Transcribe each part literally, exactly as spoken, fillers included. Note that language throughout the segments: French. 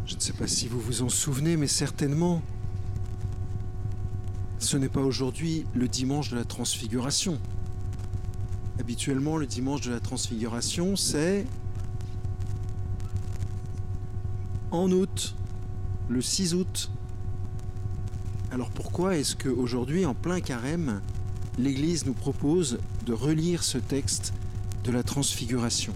Je ne sais pas si vous vous en souvenez, mais certainement, ce n'est pas aujourd'hui le dimanche de la Transfiguration. Habituellement, le dimanche de la Transfiguration, c'est en août, le six août. Alors pourquoi est-ce qu'aujourd'hui, en plein carême, l'Église nous propose de relire ce texte de la Transfiguration?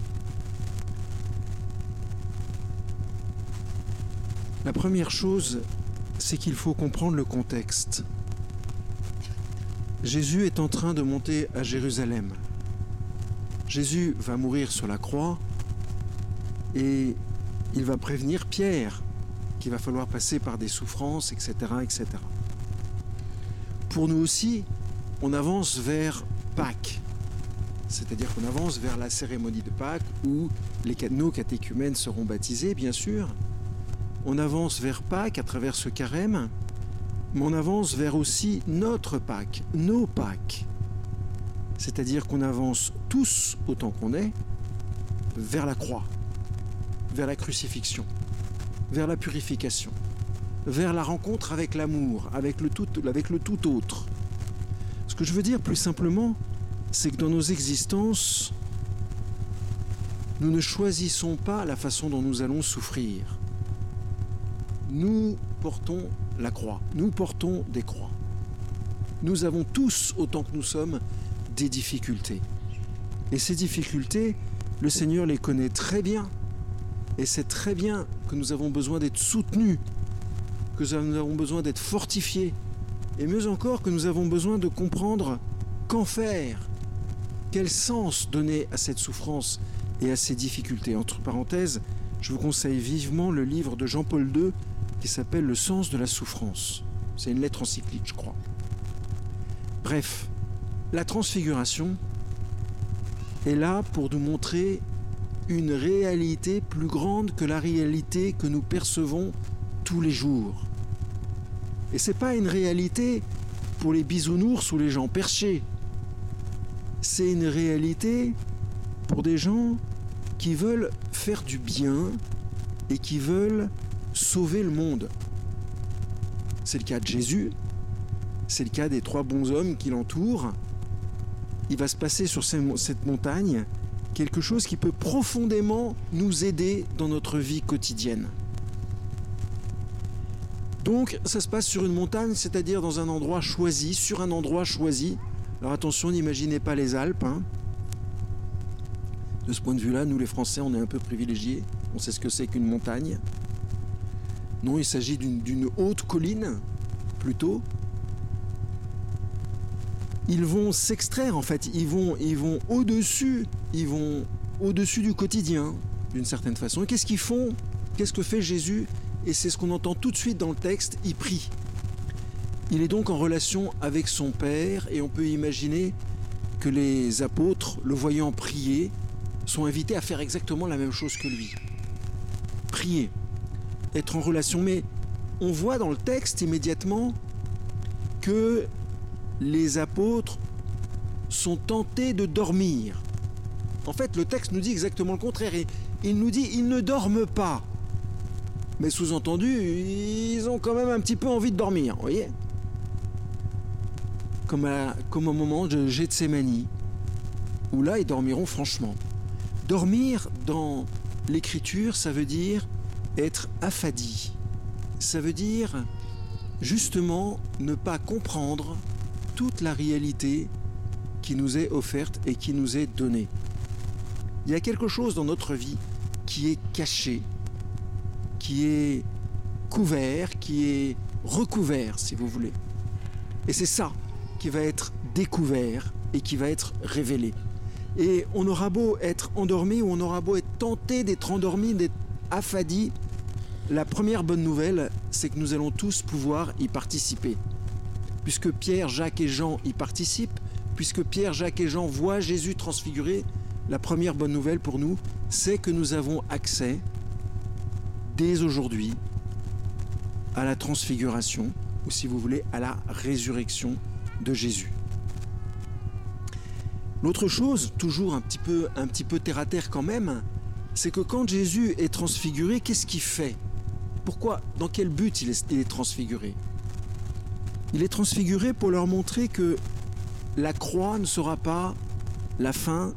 La première chose, c'est qu'il faut comprendre le contexte. Jésus est en train de monter à Jérusalem. Jésus va mourir sur la croix et il va prévenir Pierre qu'il va falloir passer par des souffrances, et cetera, et cetera. Pour nous aussi, on avance vers Pâques, c'est-à-dire qu'on avance vers la cérémonie de Pâques où les, nos catéchumènes seront baptisés, bien sûr. On avance vers Pâques à travers ce carême, mais on avance vers aussi notre Pâques, nos Pâques. C'est-à-dire qu'on avance tous, autant qu'on est, vers la croix, vers la crucifixion, vers la purification, vers la rencontre avec l'amour, avec le tout, avec le tout autre. Ce que je veux dire plus simplement, c'est que dans nos existences, nous ne choisissons pas la façon dont nous allons souffrir. Nous portons la croix, nous portons des croix. Nous avons tous, autant que nous sommes, des difficultés. Et ces difficultés, le Seigneur les connaît très bien. Et c'est très bien que nous avons besoin d'être soutenus, que nous avons besoin d'être fortifiés. Et mieux encore, que nous avons besoin de comprendre qu'en faire, quel sens donner à cette souffrance et à ces difficultés. Entre parenthèses, je vous conseille vivement le livre de Jean-Paul deux qui s'appelle « Le sens de la souffrance ». C'est une lettre encyclique, je crois. Bref, la transfiguration est là pour nous montrer une réalité plus grande que la réalité que nous percevons tous les jours. Et c'est pas une réalité pour les bisounours ou les gens perchés. C'est une réalité pour des gens qui veulent faire du bien et qui veulent sauver le monde. C'est le cas de Jésus, c'est le cas des trois bons hommes qui l'entourent. Il va se passer sur cette montagne quelque chose qui peut profondément nous aider dans notre vie quotidienne. Donc, ça se passe sur une montagne, c'est-à-dire dans un endroit choisi, sur un endroit choisi. Alors attention, n'imaginez pas les Alpes. Hein. De ce point de vue-là, nous les Français, on est un peu privilégiés. On sait ce que c'est qu'une montagne. Non, il s'agit d'une, d'une haute colline, plutôt. Ils vont s'extraire, en fait. Ils vont, ils vont au-dessus, ils vont au-dessus du quotidien, d'une certaine façon. Et qu'est-ce qu'ils font? Qu'est-ce que fait Jésus? Et c'est ce qu'on entend tout de suite dans le texte, il prie. Il est donc en relation avec son Père, et on peut imaginer que les apôtres, le voyant prier, sont invités à faire exactement la même chose que lui. Prier, être en relation. Mais on voit dans le texte immédiatement que les apôtres sont tentés de dormir. En fait, le texte nous dit exactement le contraire. Et il nous dit, ils ne dorment pas. Mais sous-entendu, ils ont quand même un petit peu envie de dormir, vous voyez ? Comme, à, comme au moment de Gethsémani, où là, ils dormiront franchement. Dormir dans l'écriture, ça veut dire être affadi. Ça veut dire, justement, ne pas comprendre toute la réalité qui nous est offerte et qui nous est donnée. Il y a quelque chose dans notre vie qui est caché, qui est couvert, qui est recouvert, si vous voulez. Et c'est ça qui va être découvert et qui va être révélé. Et on aura beau être endormi ou on aura beau être tenté d'être endormi, d'être affadi, la première bonne nouvelle, c'est que nous allons tous pouvoir y participer. Puisque Pierre, Jacques et Jean y participent, puisque Pierre, Jacques et Jean voient Jésus transfiguré, la première bonne nouvelle pour nous, c'est que nous avons accès dès aujourd'hui à la transfiguration, ou si vous voulez, à la résurrection de Jésus. L'autre chose, toujours un petit peu, un petit peu terre à terre quand même, c'est que quand Jésus est transfiguré, qu'est-ce qu'il fait ? pourquoi, dans quel but il est, il est transfiguré? Il est transfiguré pour leur montrer que la croix ne sera pas la fin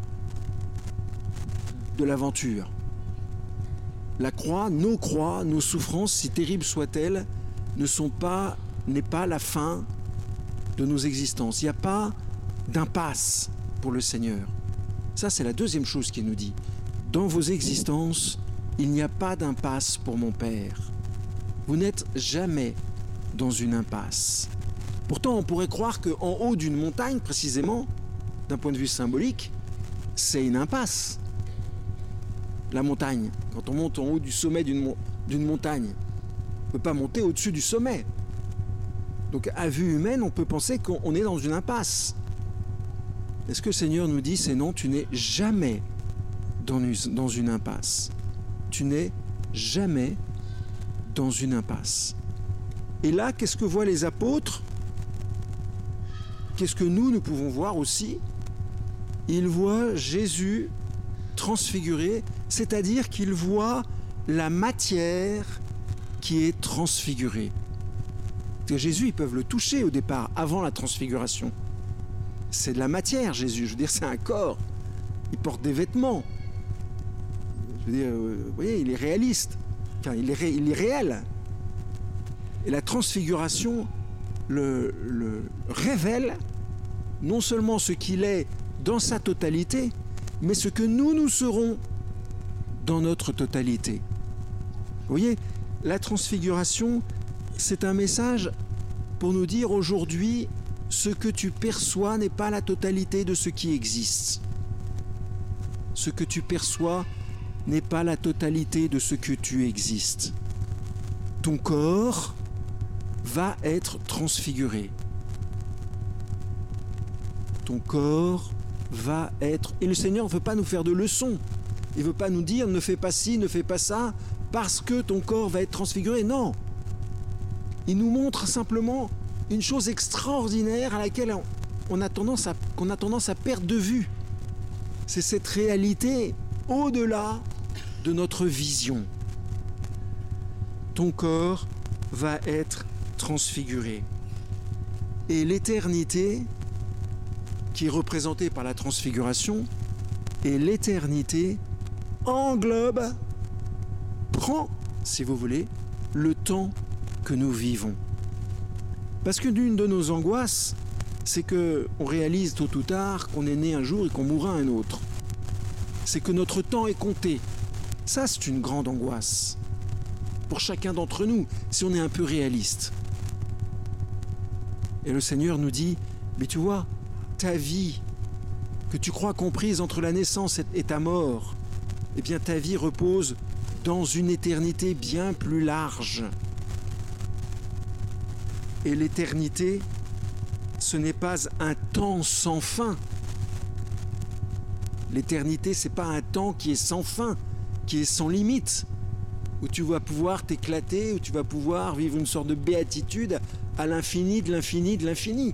de l'aventure. La croix, nos croix, nos souffrances, si terribles soient-elles, ne sont pas, n'est pas la fin de nos existences. Il n'y a pas d'impasse pour le Seigneur. Ça, c'est la deuxième chose qu'il nous dit. Dans vos existences, il n'y a pas d'impasse pour mon Père. Vous n'êtes jamais dans une impasse. Pourtant, on pourrait croire qu'en haut d'une montagne, précisément, d'un point de vue symbolique, c'est une impasse. La montagne, quand on monte en haut du sommet d'une mo- d'une montagne, on ne peut pas monter au-dessus du sommet. Donc à vue humaine, on peut penser qu'on est dans une impasse. Et ce que le Seigneur nous dit, c'est non, tu n'es jamais dans une, dans une impasse. Tu n'es jamais dans une impasse. Et là, qu'est-ce que voient les apôtres? Qu'est-ce que nous, nous pouvons voir aussi? Ils voient Jésus transfiguré, c'est-à-dire qu'ils voient la matière qui est transfigurée. Parce que Jésus, ils peuvent le toucher au départ, avant la transfiguration. C'est de la matière, Jésus. Je veux dire, c'est un corps. Il porte des vêtements. Je veux dire, vous voyez, il est réaliste. Enfin, il est, ré, il est réel. Et la transfiguration le, le révèle non seulement ce qu'il est dans sa totalité, mais ce que nous, nous serons dans notre totalité. Vous voyez, la transfiguration, c'est un message pour nous dire aujourd'hui, ce que tu perçois n'est pas la totalité de ce qui existe. Ce que tu perçois n'est pas la totalité de ce que tu existes. Ton corps va être transfiguré. Ton corps va être... Et le Seigneur ne veut pas nous faire de leçons. Il ne veut pas nous dire ne fais pas ci, ne fais pas ça, parce que ton corps va être transfiguré. Non. Il nous montre simplement une chose extraordinaire à laquelle on a tendance à, qu'on a tendance à perdre de vue. C'est cette réalité au-delà de notre vision. Ton corps va être transfiguré. Et l'éternité, qui est représentée par la transfiguration, et l'éternité englobe, prend, si vous voulez, le temps que nous vivons. Parce que l'une de nos angoisses, c'est qu'on réalise tôt ou tard qu'on est né un jour et qu'on mourra un autre. C'est que notre temps est compté. Ça, c'est une grande angoisse. Pour chacun d'entre nous, si on est un peu réaliste. Et le Seigneur nous dit, mais tu vois, ta vie, que tu crois comprise entre la naissance et ta mort, eh bien ta vie repose dans une éternité bien plus large. Et l'éternité, ce n'est pas un temps sans fin. L'éternité, ce n'est pas un temps qui est sans fin, qui est sans limite, où tu vas pouvoir t'éclater, où tu vas pouvoir vivre une sorte de béatitude à l'infini, de l'infini, de l'infini.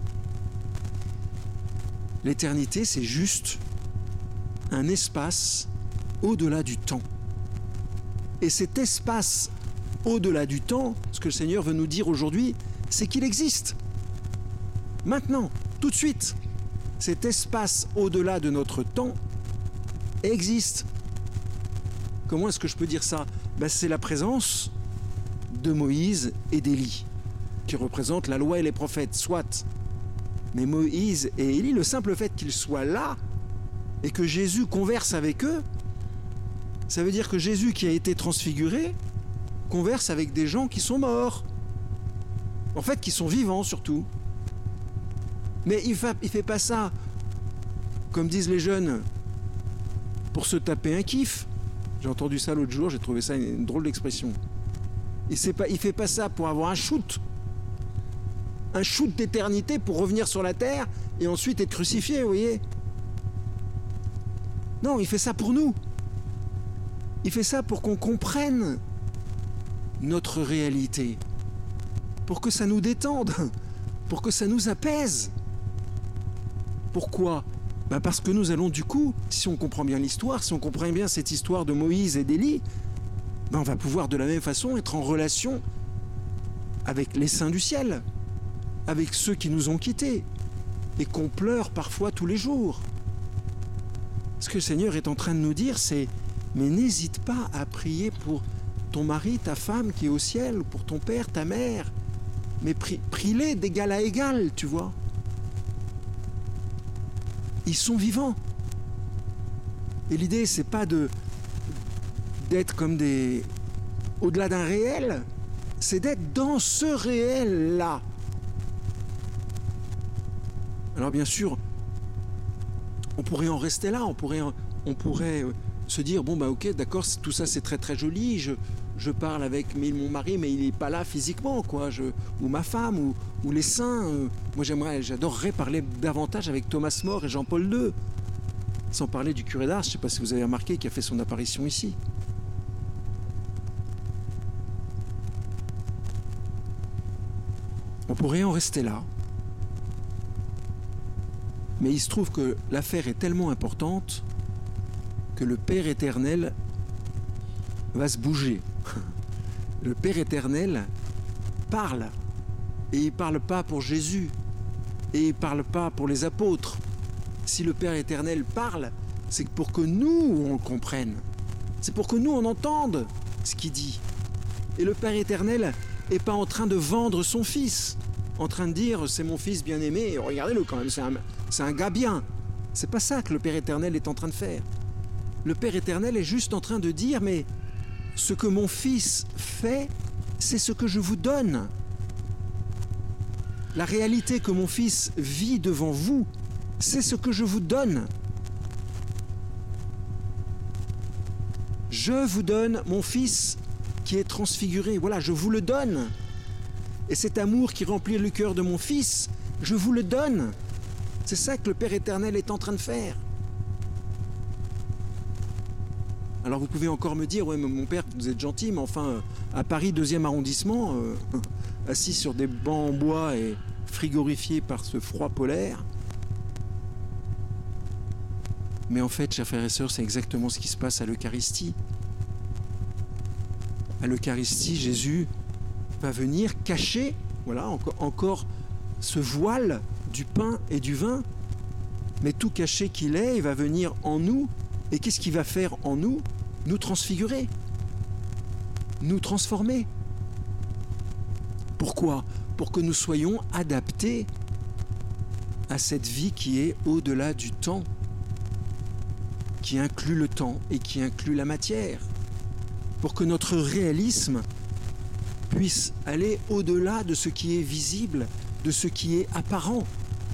L'éternité, c'est juste un espace au-delà du temps. Et cet espace au-delà du temps, ce que le Seigneur veut nous dire aujourd'hui, c'est qu'il existe. Maintenant, tout de suite, cet espace au-delà de notre temps existe. Comment est-ce que je peux dire ça? Ben, c'est la présence de Moïse et d'Élie, qui représentent la loi et les prophètes, soit. Mais Moïse et Élie, le simple fait qu'ils soient là et que Jésus converse avec eux, ça veut dire que Jésus qui a été transfiguré converse avec des gens qui sont morts. En fait, qui sont vivants surtout. Mais il fait, il fait pas ça, comme disent les jeunes, pour se taper un kiff. J'ai entendu ça l'autre jour, j'ai trouvé ça une, une drôle d'expression. Il ne pas, il fait pas ça pour avoir un shoot. Un shoot d'éternité pour revenir sur la terre et ensuite être crucifié, vous voyez. Non, il fait ça pour nous. Il fait ça pour qu'on comprenne notre réalité. Pour que ça nous détende. Pour que ça nous apaise. Pourquoi ? Ben parce que nous allons du coup, si on comprend bien l'histoire, si on comprend bien cette histoire de Moïse et d'Élie, ben on va pouvoir de la même façon être en relation avec les saints du ciel, avec ceux qui nous ont quittés et qu'on pleure parfois tous les jours. Ce que le Seigneur est en train de nous dire, c'est « Mais n'hésite pas à prier pour ton mari, ta femme qui est au ciel, ou pour ton père, ta mère. Mais prie, prie-les d'égal à égal, tu vois. Ils sont vivants. Et l'idée, c'est pas de d'être comme des... au-delà d'un réel, c'est d'être dans ce réel-là. Alors bien sûr, on pourrait en rester là, on pourrait, on pourrait se dire, bon bah ok, d'accord, tout ça c'est très très joli, je, je parle avec mon mari, mais il n'est pas là physiquement, quoi, je, ou ma femme, ou, ou les saints. Euh, moi j'aimerais, j'adorerais parler davantage avec Thomas More et Jean-Paul deux, sans parler du curé d'Ars, je ne sais pas si vous avez remarqué, qui a fait son apparition ici. On pourrait en rester là. Mais il se trouve que l'affaire est tellement importante que le Père éternel va se bouger. Le Père éternel parle. Et il ne parle pas pour Jésus. Et il ne parle pas pour les apôtres. Si le Père éternel parle, c'est pour que nous, on le comprenne. C'est pour que nous, on entende ce qu'il dit. Et le Père éternel n'est pas en train de vendre son fils, en train de dire « c'est mon fils bien-aimé, regardez-le quand même, c'est un, c'est un gars bien ». C'est pas ça que le Père éternel est en train de faire. Le Père éternel est juste en train de dire « mais ce que mon fils fait, c'est ce que je vous donne. La réalité que mon fils vit devant vous, c'est ce que je vous donne. Je vous donne mon fils qui est transfiguré. Voilà, je vous le donne. Et cet amour qui remplit le cœur de mon fils, je vous le donne. C'est ça que le Père éternel est en train de faire. Alors vous pouvez encore me dire, ouais, mais mon père, vous êtes gentil, mais enfin, à Paris, deuxième arrondissement, euh, assis sur des bancs en bois et frigorifiés par ce froid polaire. Mais en fait, chers frères et sœurs, c'est exactement ce qui se passe à l'Eucharistie. À l'Eucharistie, Jésus va venir cacher, voilà, encore, encore ce voile du pain et du vin, mais tout caché qu'il est, il va venir en nous. Et qu'est-ce qu'il va faire en nous? Nous transfigurer, nous transformer. Pourquoi? Pour que nous soyons adaptés à cette vie qui est au-delà du temps, qui inclut le temps et qui inclut la matière, pour que notre réalisme puisse aller au-delà de ce qui est visible, de ce qui est apparent.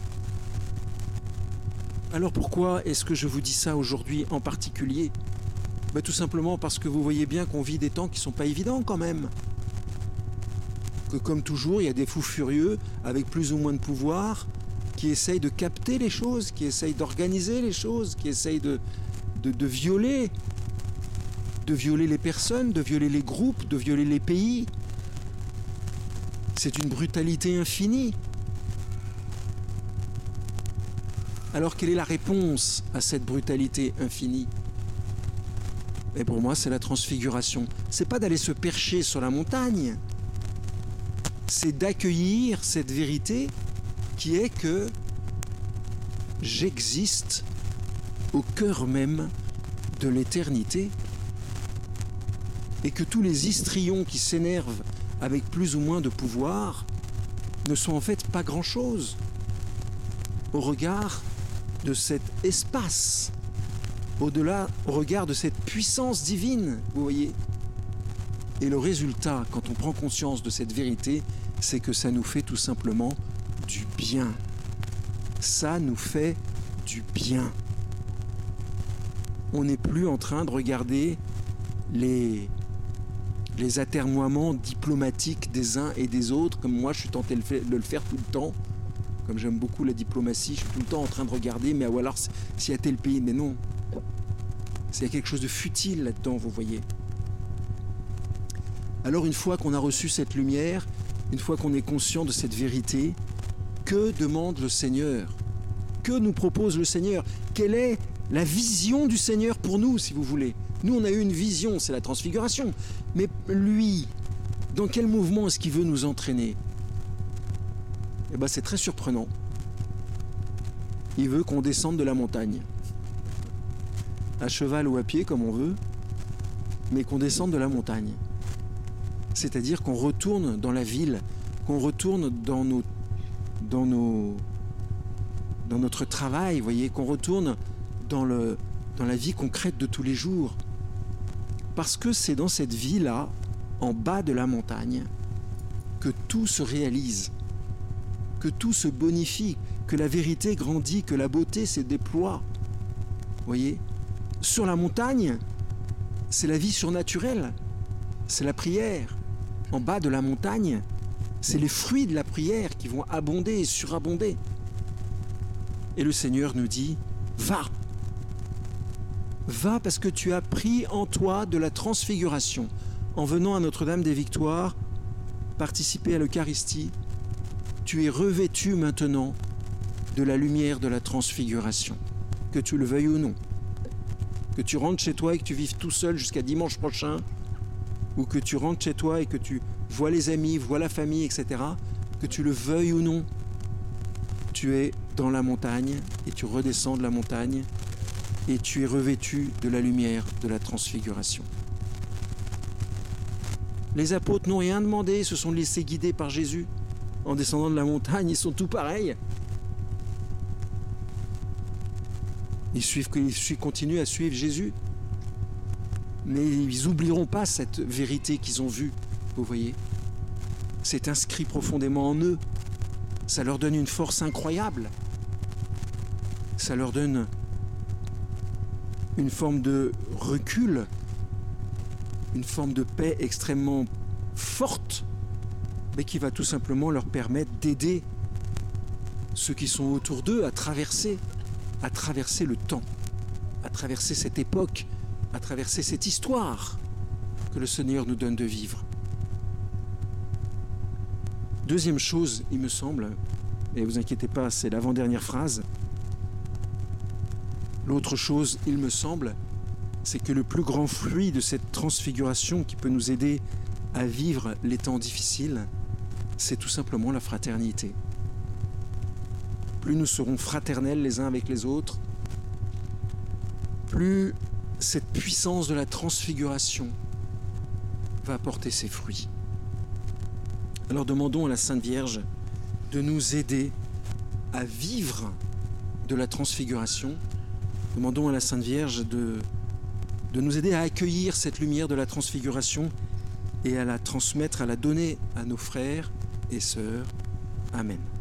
Alors pourquoi est-ce que je vous dis ça aujourd'hui en particulier? Ben, tout simplement parce que vous voyez bien qu'on vit des temps qui ne sont pas évidents quand même. Que comme toujours, il y a des fous furieux avec plus ou moins de pouvoir qui essayent de capter les choses, qui essayent d'organiser les choses, qui essayent de, de, de violer, de violer les personnes, de violer les groupes, de violer les pays. C'est une brutalité infinie. Alors quelle est la réponse à cette brutalité infinie? Et pour moi, c'est la transfiguration. C'est pas d'aller se percher sur la montagne, c'est d'accueillir cette vérité qui est que j'existe au cœur même de l'éternité et que tous les histrions qui s'énervent avec plus ou moins de pouvoir ne sont en fait pas grand-chose au regard de cet espace, au-delà, au regard de cette puissance divine, vous voyez. Et le résultat, quand on prend conscience de cette vérité, c'est que ça nous fait tout simplement du bien. Ça nous fait du bien. On n'est plus en train de regarder les, les atermoiements diplomatiques des uns et des autres, comme moi je suis tenté de le faire tout le temps. Comme j'aime beaucoup la diplomatie, je suis tout le temps en train de regarder, mais ou alors s'il y a tel pays, mais non. Il y a quelque chose de futile là-dedans, vous voyez. Alors une fois qu'on a reçu cette lumière, une fois qu'on est conscient de cette vérité, que demande le Seigneur? Que nous propose le Seigneur? Quelle est la vision du Seigneur pour nous, si vous voulez? Nous, on a eu une vision, c'est la transfiguration. Mais lui, dans quel mouvement est-ce qu'il veut nous entraîner? Eh bien, c'est très surprenant. Il veut qu'on descende de la montagne. À cheval ou à pied, comme on veut, mais qu'on descende de la montagne. C'est-à-dire qu'on retourne dans la ville, qu'on retourne dans nos, dans nos, dans notre travail, vous voyez, qu'on retourne dans le, dans la vie concrète de tous les jours. Parce que c'est dans cette vie-là, en bas de la montagne, que tout se réalise, que tout se bonifie, que la vérité grandit, que la beauté se déploie. Vous voyez ? Sur la montagne, c'est la vie surnaturelle, c'est la prière. En bas de la montagne, c'est les fruits de la prière qui vont abonder et surabonder. Et le Seigneur nous dit, va, va parce que tu as pris en toi de la transfiguration. En venant à Notre-Dame des Victoires, participer à l'Eucharistie, tu es revêtu maintenant de la lumière de la transfiguration, que tu le veuilles ou non. Que tu rentres chez toi et que tu vives tout seul jusqu'à dimanche prochain, ou que tu rentres chez toi et que tu vois les amis, vois la famille, et cetera, que tu le veuilles ou non, tu es dans la montagne et tu redescends de la montagne et tu es revêtu de la lumière de la transfiguration. Les apôtres n'ont rien demandé, ils se sont laissés guider par Jésus. En descendant de la montagne, ils sont tous pareils. Ils, suivent, ils continuent à suivre Jésus. Mais ils n'oublieront pas cette vérité qu'ils ont vue, vous voyez. C'est inscrit profondément en eux. Ça leur donne une force incroyable. Ça leur donne une forme de recul, une forme de paix extrêmement forte, mais qui va tout simplement leur permettre d'aider ceux qui sont autour d'eux à traverser à traverser le temps, à traverser cette époque, à traverser cette histoire que le Seigneur nous donne de vivre. Deuxième chose, il me semble, et vous inquiétez pas, c'est l'avant-dernière phrase. L'autre chose, il me semble, c'est que le plus grand fruit de cette transfiguration qui peut nous aider à vivre les temps difficiles, c'est tout simplement la fraternité. Plus nous serons fraternels les uns avec les autres, plus cette puissance de la transfiguration va apporter ses fruits. Alors demandons à la Sainte Vierge de nous aider à vivre de la transfiguration. Demandons à la Sainte Vierge de, de nous aider à accueillir cette lumière de la transfiguration et à la transmettre, à la donner à nos frères et sœurs. Amen.